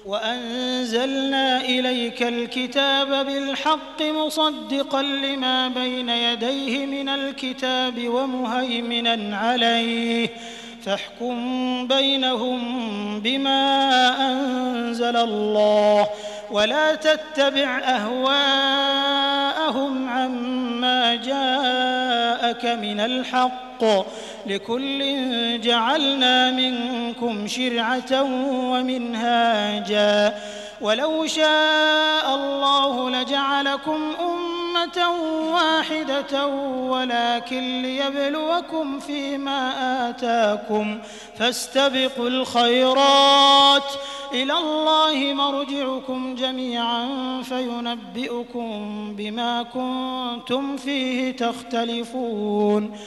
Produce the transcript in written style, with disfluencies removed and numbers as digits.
وأنزلنا إليك الكتاب بالحق مصدقا لما بين يديه من الكتاب ومهيمنا عليه فاحكم بينهم بما أنزل الله ولا تتبع أهواءهم عما جاءك من الحق لكل جعلنا منكم شرعة ومنهاجا ولو شاء الله لجعلكم أمة واحدة ولكن ليبلوكم فيما آتاكم فاستبقوا الخيرات إلى الله مرجعكم جميعا فينبئكم بما كنتم فيه تختلفون